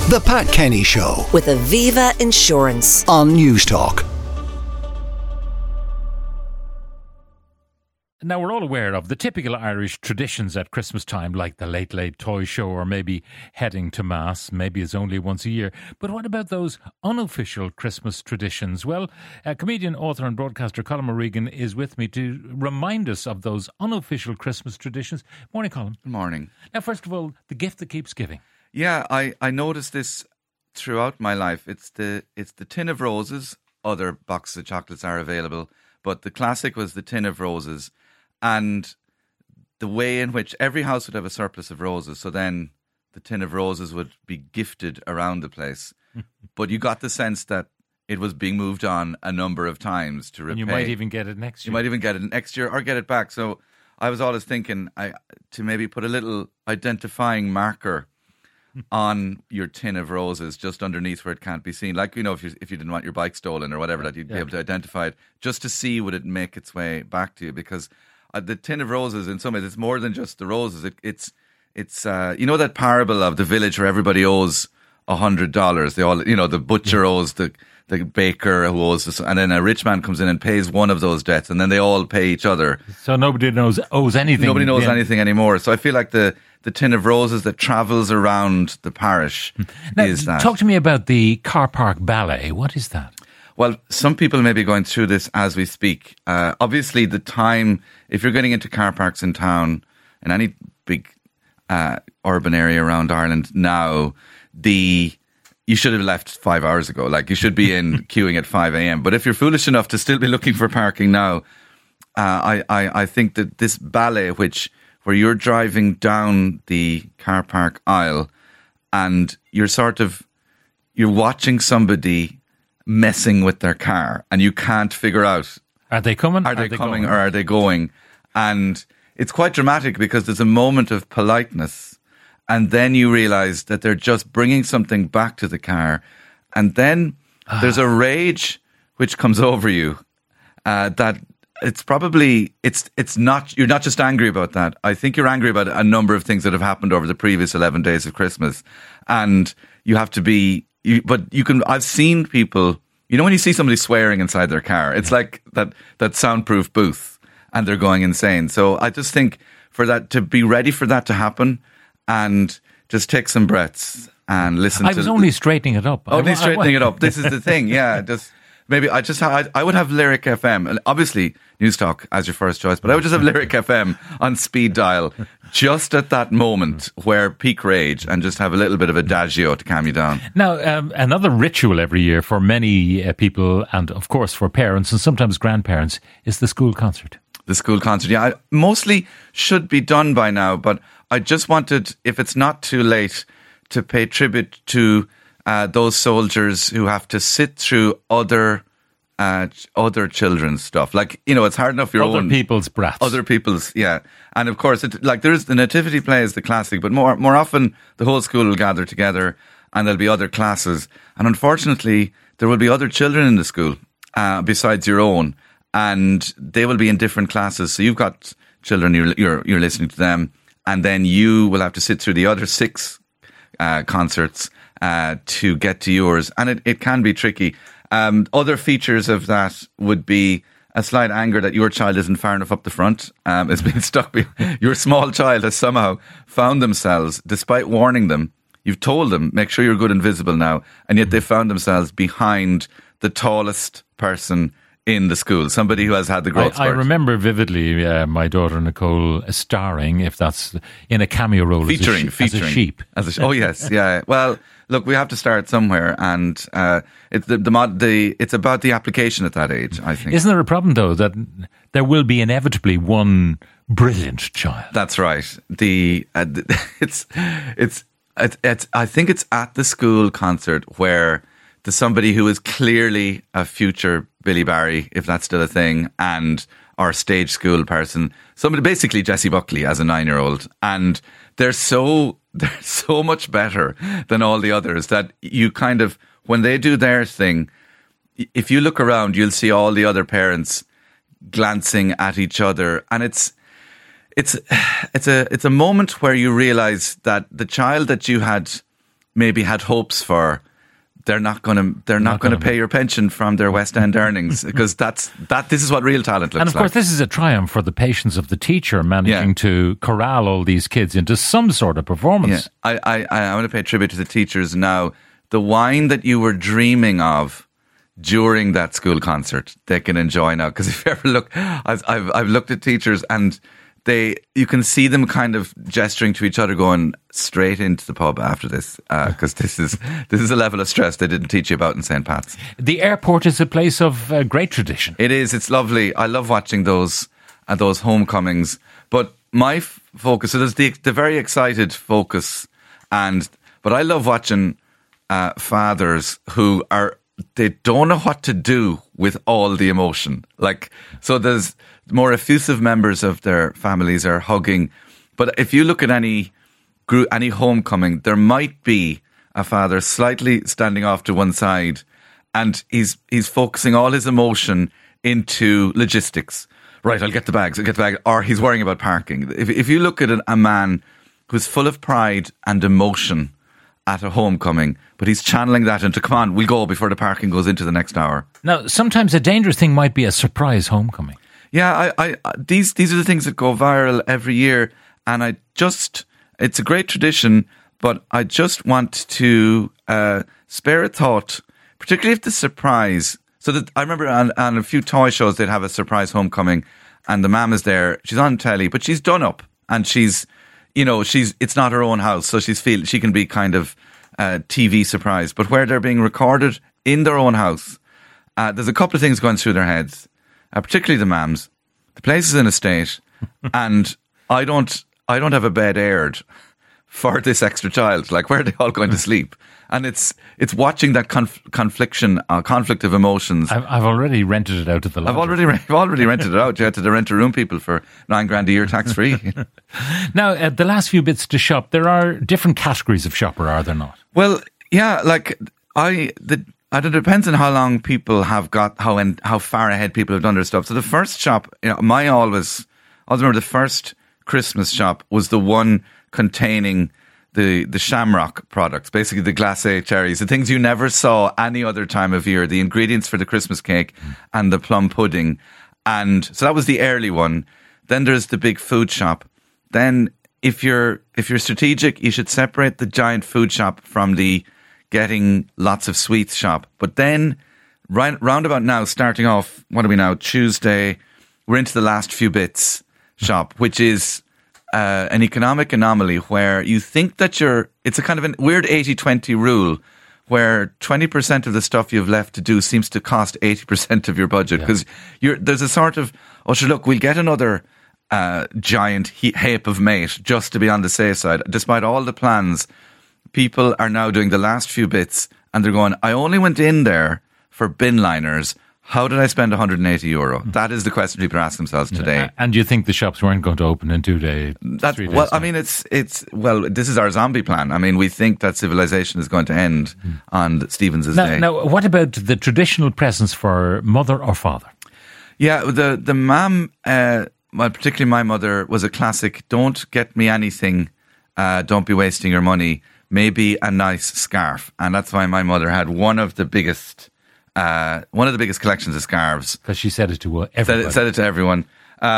The Pat Kenny Show with Aviva Insurance on Newstalk. Now, we're all aware of the typical Irish traditions at Christmas time, like the Late Late Toy Show or maybe heading to Mass. Maybe it's only once a year. But what about those unofficial Christmas traditions? Well, comedian, author and broadcaster Colin O'Regan is with me to remind us of those unofficial Christmas traditions. Morning, Colin. Good morning. Now, first of all, the gift that keeps giving. Yeah, I noticed this throughout my life. It's the tin of roses. Other boxes of chocolates are available, but the classic was the tin of roses. And the way in which every house would have a surplus of roses, so then the tin of roses would be gifted around the place. But you got the sense that it was being moved on a number of times to repay. And you might even get it next year. You might even get it next year or get it back. So I was always thinking to maybe put a little identifying marker on your tin of roses just underneath where it can't be seen. Like, you know, if you didn't want your bike stolen or whatever, that you'd be able to identify it just to see would it make its way back to you. Because the tin of roses, in some ways, it's more than just the roses. It's you know that parable of the village where everybody owes $100. They all, you know, the butcher owes the baker who owes this, and then a rich man comes in and pays one of those debts, and then they all pay each other. So nobody owes anything. Nobody knows anything anymore. So I feel like the tin of roses that travels around the parish is that. Talk to me about the car park ballet. What is that? Well, some people may be going through this as we speak. Obviously, the time, if you're getting into car parks in town, in any big urban area around Ireland now, you should have left 5 hours ago. Like, you should be in queuing at 5 a.m. But if you're foolish enough to still be looking for parking now, I think that this ballet, where you're driving down the car park aisle and you're watching somebody messing with their car and you can't figure out, are they coming? Are they coming or are they going? And it's quite dramatic because there's a moment of politeness and then you realise that they're just bringing something back to the car, and then there's a rage which comes over you that it's probably it's not, you're not just angry about that. I think you're angry about a number of things that have happened over the previous 11 days of Christmas, and you have to be. I've seen people, you know, when you see somebody swearing inside their car, it's like that soundproof booth and they're going insane. So I just think to be ready for that to happen and just take some breaths and listen. I was only straightening it up. Straightening it up. This is the thing. Yeah. I would have Lyric FM, and obviously Newstalk as your first choice, but I would just have Lyric FM on speed dial just at that moment where peak rage, and just have a little bit of adagio to calm you down. Now, another ritual every year for many people, and of course for parents and sometimes grandparents, is the school concert. The school concert, yeah. Mostly should be done by now, but I just wanted, if it's not too late, to pay tribute to those soldiers who have to sit through other children's stuff. Like, you know, it's hard enough other people's brats. Other people's, yeah. And of course, there's the nativity play is the classic, but more often the whole school will gather together and there'll be other classes. And unfortunately, there will be other children in the school besides your own, and they will be in different classes. So you've got children, you're listening to them, and then you will have to sit through the other 6 concerts to get to yours, and it can be tricky. Other features of that would be a slight anger that your child isn't far enough up the front. It's been stuck. Your small child has somehow found themselves, despite warning them, you've told them, make sure you're good and visible now, and yet they found themselves behind the tallest person in the school, somebody who has had the growth spurt. I remember vividly my daughter Nicole starring, if that's in a cameo role, featuring as a sheep. Oh yes, yeah. Well, look, we have to start somewhere, and it's about the application at that age, I think. Isn't there a problem though that there will be inevitably one brilliant child? That's right. I think it's at the school concert where there's somebody who is clearly a future Billy Barry, if that's still a thing, and our stage school person, somebody, basically Jessie Buckley as a 9-year-old, and they're so much better than all the others that you kind of, when they do their thing, if you look around, you'll see all the other parents glancing at each other, and it's a moment where you realise that the child that you had maybe had hopes for, they're not going to pay your pension from their West End earnings, because this is what real talent looks like. And of course, this is a triumph for the patience of the teacher managing to corral all these kids into some sort of performance. Yeah. I want to pay tribute to the teachers now. The wine that you were dreaming of during that school concert, they can enjoy now. Because if you ever look, I've looked at teachers and you can see them kind of gesturing to each other, going straight into the pub after this, because this is a level of stress they didn't teach you about in St. Pat's. The airport is a place of great tradition. It is. It's lovely. I love watching those homecomings. But my focus, so there's the very excited focus, but I love watching fathers who they don't know what to do with all the emotion. So there's more effusive members of their families are hugging. But if you look at any homecoming, there might be a father slightly standing off to one side, and he's focusing all his emotion into logistics. Right, I'll get the bags, or he's worrying about parking. If you look at a man who's full of pride and emotion at a homecoming, but he's channeling that into, come on, we'll go before the parking goes into the next hour. Now, sometimes a dangerous thing might be a surprise homecoming. Yeah, these are the things that go viral every year, and it's a great tradition, but I just want to spare a thought, particularly if the surprise. So that I remember on a few toy shows they'd have a surprise homecoming, and the mum is there. She's on telly, but she's done up, and it's not her own house, so she can be kind of TV surprise. But where they're being recorded in their own house, there's a couple of things going through their heads. Particularly the mums. The place is in a state, and I don't have a bed aired for this extra child. Like, where are they all going to sleep? And it's watching that conflict of emotions. I've already rented it out at the lodge. I've already rented it out. You had to rent a room, people, for $9,000 a year tax free. Now, the last few bits to shop, there are different categories of shopper, are there not? Well, yeah. It depends on how long people have got, how far ahead people have done their stuff. So the first shop, I always remember the first Christmas shop was the one containing the Shamrock products, basically the glacé cherries, the things you never saw any other time of year, the ingredients for the Christmas cake and the plum pudding. And so that was the early one. Then there's the big food shop. Then if you're strategic, you should separate the giant food shop from the getting lots of sweets shop. But then round about now, starting off, what are we now, Tuesday, we're into the last few bits shop, which is an economic anomaly where you think that it's a kind of a weird 80-20 rule where 20% of the stuff you've left to do seems to cost 80% of your budget, because there's a sort of, look, we'll get another giant heap of mate just to be on the safe side. Despite all the plans, people are now doing the last few bits, and they're going, I only went in there for bin liners. How did I spend €180? That is the question people ask themselves today. And you think the shops weren't going to open in 2 days? 3 days? Well, I mean, this is our zombie plan. I mean, we think that civilization is going to end on Stephen's day. Now, what about the traditional presents for mother or father? Yeah, the mum, particularly my mother, was a classic. Don't get me anything. Don't be wasting your money. Maybe a nice scarf, and that's why my mother had one of the biggest collections of scarves. Because she said it to everybody. Said it to everyone.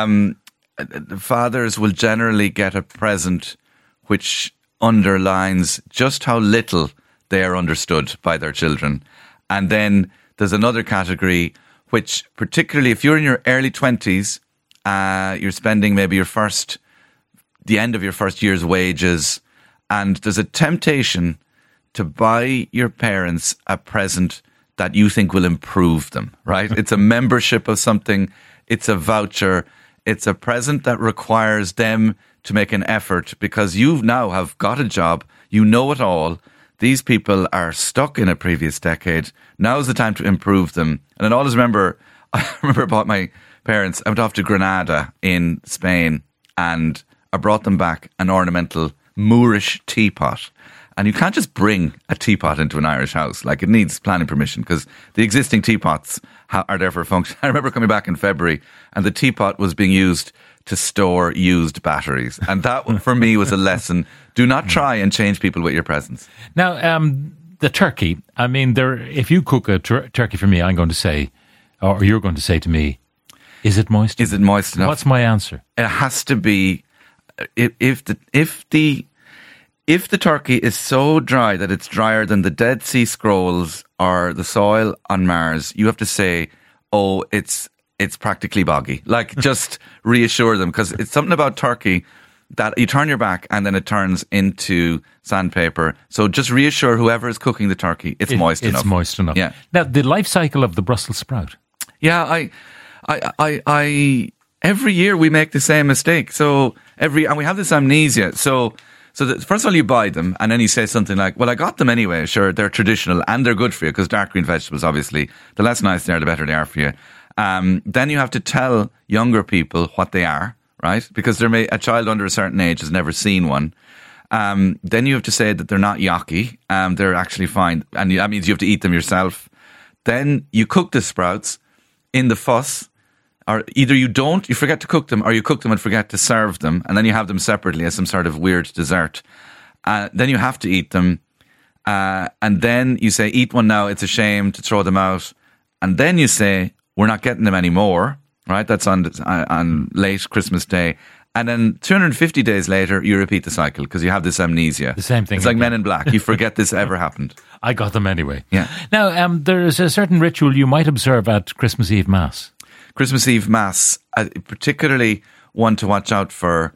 Fathers will generally get a present which underlines just how little they are understood by their children. And then there's another category which, particularly if you're in your early 20s, you're spending maybe the end of your first year's wages, and there's a temptation to buy your parents a present that you think will improve them, right? It's a membership of something. It's a voucher. It's a present that requires them to make an effort, because you now have got a job. You know it all. These people are stuck in a previous decade. Now's the time to improve them. And I always remember, about my parents, I went off to Granada in Spain, and I brought them back an ornamental Moorish teapot. And you can't just bring a teapot into an Irish house. Like, it needs planning permission, because the existing teapots are there for a function. I remember coming back in February, and the teapot was being used to store used batteries. And that, for me, was a lesson. Do not try and change people with your presents. Now, the turkey, I mean, if you cook a turkey for me, I'm going to say, or you're going to say to me, is it moist? Is it moist enough? What's my answer? It has to be, if the turkey is so dry that it's drier than the Dead Sea Scrolls or the soil on Mars, you have to say, oh, it's practically boggy. Like, just reassure them, because it's something about turkey that you turn your back and then it turns into sandpaper. So just reassure whoever is cooking the turkey, it's moist enough. It's moist enough. Yeah. Now, the life cycle of the Brussels sprout. Yeah, I every year we make the same mistake. And we have this amnesia. So first of all, you buy them, and then you say something like, well, I got them anyway. Sure, they're traditional and they're good for you, because dark green vegetables, obviously, the less nice they are, the better they are for you. Then you have to tell younger people what they are, right? Because a child under a certain age has never seen one. Then you have to say that they're not yucky. They're actually fine. And that means you have to eat them yourself. Then you cook the sprouts in the fuss. Or either you forget to cook them, or you cook them and forget to serve them, and then you have them separately as some sort of weird dessert. Then you have to eat them, and then you say, eat one now, it's a shame to throw them out. And then you say, we're not getting them anymore, right? That's on late Christmas Day. And then 250 days later, you repeat the cycle, because you have this amnesia. The same thing. It's like Men in Black. You forget this ever happened. I got them anyway. Yeah. Now, there is a certain ritual you might observe at Christmas Eve Mass. Christmas Eve Mass, particularly one to watch out for.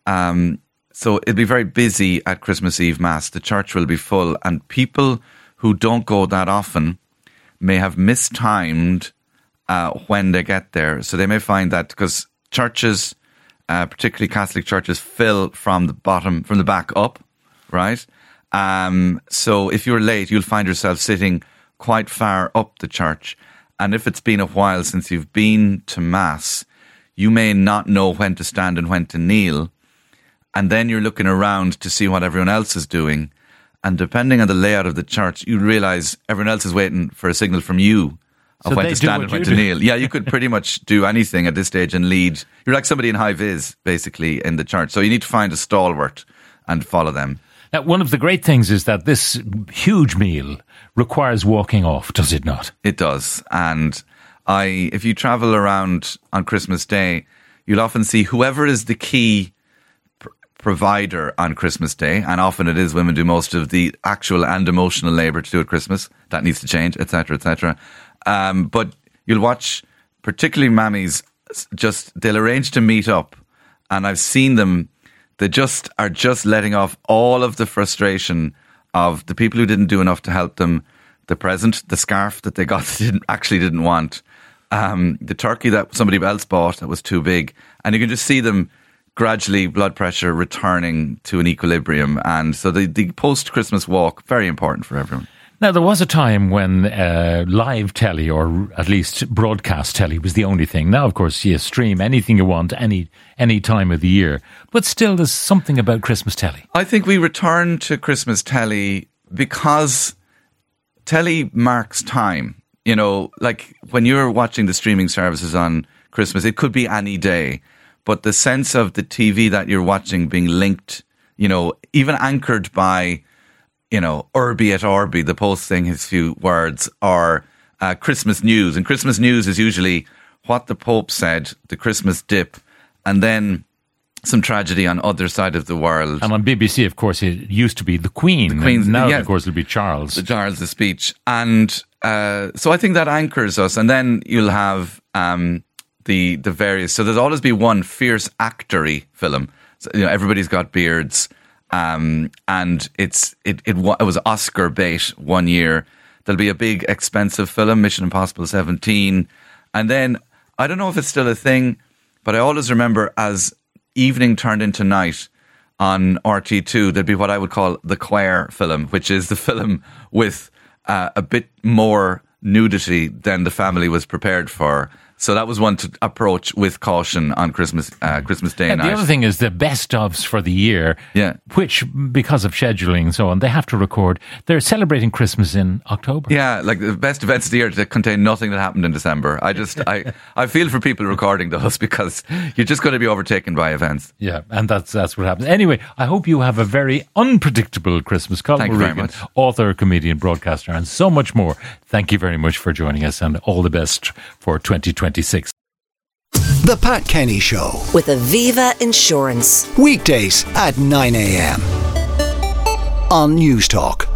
So it'll be very busy at Christmas Eve Mass. The church will be full, and people who don't go that often may have mistimed when they get there. So they may find that, because churches, particularly Catholic churches, fill from the back up, right? So if you're late, you'll find yourself sitting quite far up the church. And if it's been a while since you've been to Mass, you may not know when to stand and when to kneel. And then you're looking around to see what everyone else is doing. And depending on the layout of the church, you realise everyone else is waiting for a signal from you of when to stand and when to kneel. Yeah, you could pretty much do anything at this stage and lead. You're like somebody in high vis, basically, in the church. So you need to find a stalwart and follow them. Now, one of the great things is that this huge meal requires walking off, does it not? It does. And if you travel around on Christmas Day, you'll often see whoever is the key provider on Christmas Day, and often it is women do most of the actual and emotional labour to do at Christmas. That needs to change, etc., etc. But you'll watch, particularly mammies, they'll arrange to meet up, and I've seen them. They are just letting off all of the frustration of the people who didn't do enough to help them, the present, the scarf that they got didn't want, the turkey that somebody else bought that was too big. And you can just see them gradually, blood pressure returning to an equilibrium. And so the post-Christmas walk, very important for everyone. Now, there was a time when live telly, or at least broadcast telly, was the only thing. Now, of course, you stream anything you want, any time of the year. But still, there's something about Christmas telly. I think we return to Christmas telly because telly marks time. You know, like when you're watching the streaming services on Christmas, it could be any day. But the sense of the TV that you're watching being linked, you know, even anchored by, you know, Urbi et Orbi, the Post saying his few words, or Christmas news. And Christmas news is usually what the Pope said, the Christmas dip, and then some tragedy on other side of the world. And on BBC, of course, it used to be the Queen. The Queen's, now, of course, it'll be Charles. The speech. And so I think that anchors us. And then you'll have the various... So there'll always be one fierce actory film. So, you know, everybody's got beards. And it was Oscar bait one year. There'll be a big expensive film, Mission Impossible 17. And then, I don't know if it's still a thing, but I always remember as evening turned into night on RT2, there'd be what I would call the choir film, which is the film with a bit more nudity than the family was prepared for. So that was one to approach with caution on Christmas Day And night. the other thing is the best ofs for the year, Yeah. which, because of scheduling and so on, they have to record. They're celebrating Christmas in October. Yeah, like the best events of the year that contain nothing that happened in December. I feel for people recording those because you're just going to be overtaken by events. Yeah, and that's what happens. Anyway, I hope you have a very unpredictable Christmas. Colin Thank you very Regan, much. author, comedian, broadcaster, and so much more. Thank you very much for joining us, and all the best for 2026. The Pat Kenny Show. with Aviva Insurance. Weekdays at 9 a.m. on News Talk.